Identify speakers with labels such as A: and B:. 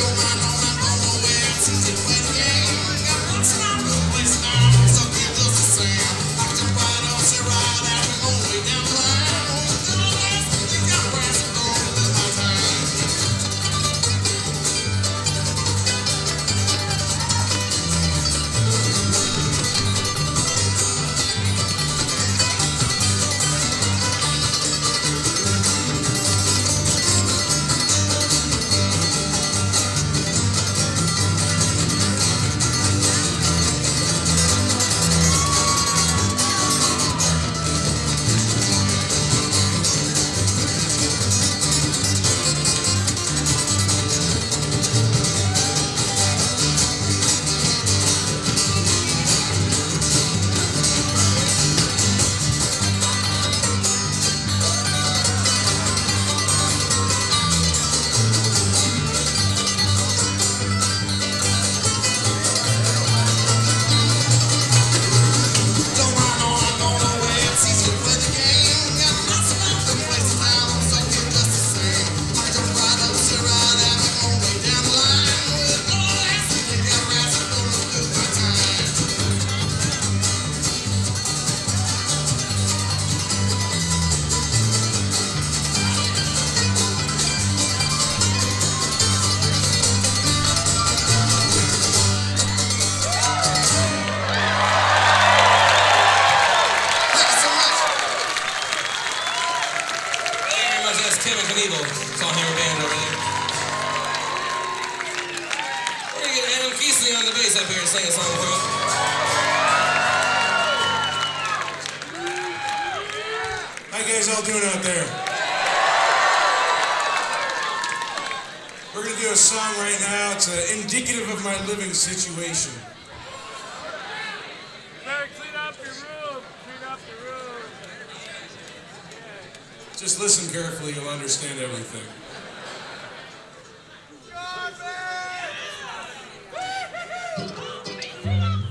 A: Tim and Knievel, saw him band over there. We're gonna get Adam Keesley on the bass up here and sing a song for us.
B: How you guys all doing out there? We're gonna do a song right now. It's indicative of my living situation.
C: Better clean up your room. Clean up the room.
B: Just listen carefully, you'll understand everything.